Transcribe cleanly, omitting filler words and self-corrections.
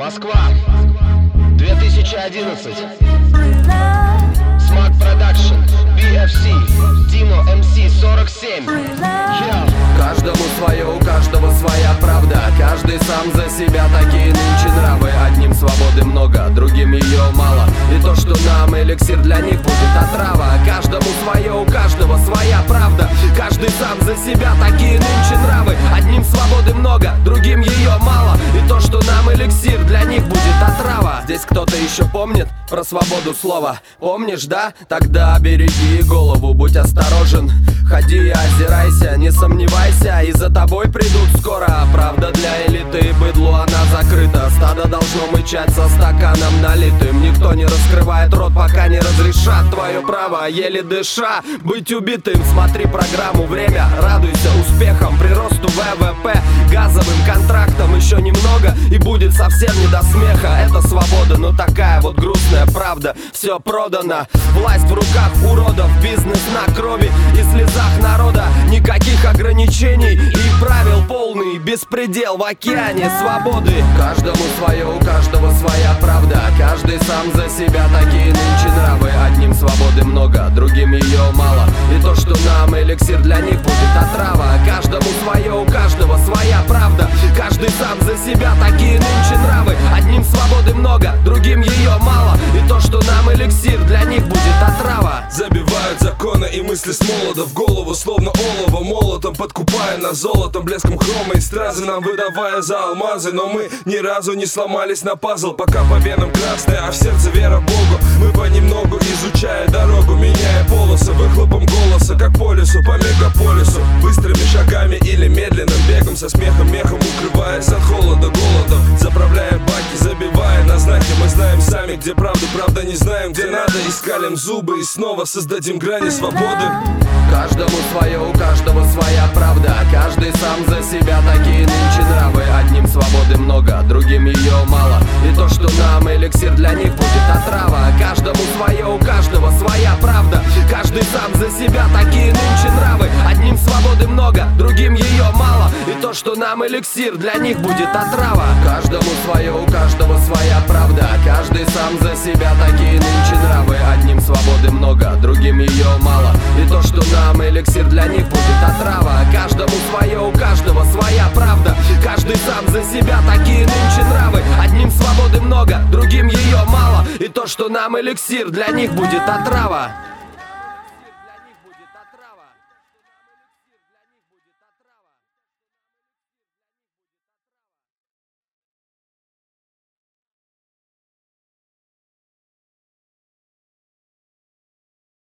Москва, 2011. Smart Production, BFC, Dino MC 47. Каждому свое, у каждого своя правда. Каждый сам за себя, такие нынче нравы. Одним свободы много, другим ее мало. И то, что нам эликсир, для них будет отрава. Каждому свое, у каждого своя правда. Каждый сам за себя, такие нынче нравы. Одним свободы много, другим ее мало. И то, что нам эликсир, для них будет отрава. Здесь кто-то еще помнит про свободу слова? Помнишь, да? Тогда береги голову, будь осторожен. Ходи и озирайся, не сомневайся, и за тобой придут скоро. Правда для элиты, быдлу она закрыта. Стадо должно мычать со стаканом налитым. Никто не раскрывает рот, пока не разрешат. Твое право, еле дыша, быть убитым. Смотри программу «Время», радуйся успехам, приросту ВВП, газовым контрактам еще немного, и будет совсем не до смеха. Это свобода, но такая вот грустная правда. Все продано, власть в руках уродов, бизнес на крови и слезах народа. Никаких ограничений и правил полный беспредел в океане свободы. Каждому свое, у каждого своя правда. Каждый сам за себя, такие нынче нравы. Одним свободы много, другим ее мало. И то, что нам эликсир, для них будет отрава. Каждому свое, у каждого своя правда. Каждый сам за себя, такие нынче нравы. Одним свободы много, другим ее мало. И то, что нам эликсир, для них будет отрава. Забивают законы и мысли с молода в голову, словно олово молотом, подкупая нас золотом, блеском хрома и стразы, нам выдавая за алмазы. Но мы ни разу не сломались на пазл, пока по венам красная, а в сердце вера Богу. Мы понемногу, изучая дорогу, меняя полосы выхлопом голоса, как по лесу, по мегаполису. Быстрыми шагами или медленным бегом, со смехом, мехом укрываясь от холода, голодом. Заправляя баки, забивая на знаки. Мы знаем сами, где правда, правда не знаем, где надо. Искалим зубы и снова создадим грани свободы. Каждому свое, у каждого своя правда. Каждый сам за себя, такие нынче нравы. Одним свободы много, другим ее мало. И то, что нам эликсир, для них будет отрава. Каждому свое, у каждого своя правда. Каждый сам за себя, такие нынче нравы. Одним свободы много, другим ее мало. И то, что нам эликсир, для них будет отрава. Каждому свое, у каждого своя правда. Каждый сам за себя, такие нынче нравы. Одним свободы много, другим ее мало. И то, что нам эликсир, для них будет отрава. Каждому свое, у каждого своя правда. Каждый сам за себя, такие нынче нравы. Одним свободы много, другим ее мало. И то, что нам эликсир, для них будет отрава.